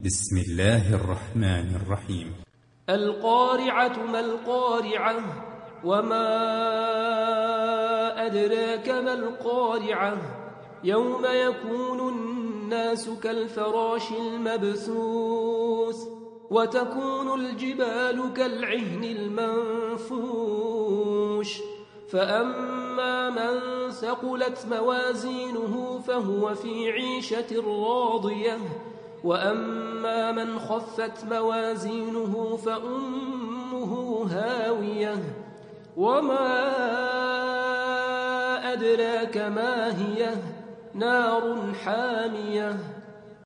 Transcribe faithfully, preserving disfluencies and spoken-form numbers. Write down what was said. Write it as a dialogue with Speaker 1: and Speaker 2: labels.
Speaker 1: بسم الله الرحمن الرحيم.
Speaker 2: القارعة ما القارعة وما أدراك ما القارعة يوم يكون الناس كالفراش المبثوث وتكون الجبال كالعهن المنفوش فأما من ثقلت موازينه فهو في عيشة راضية وأما من خفت موازينه فأمه هاوية وما أدراك ما هي نار حامية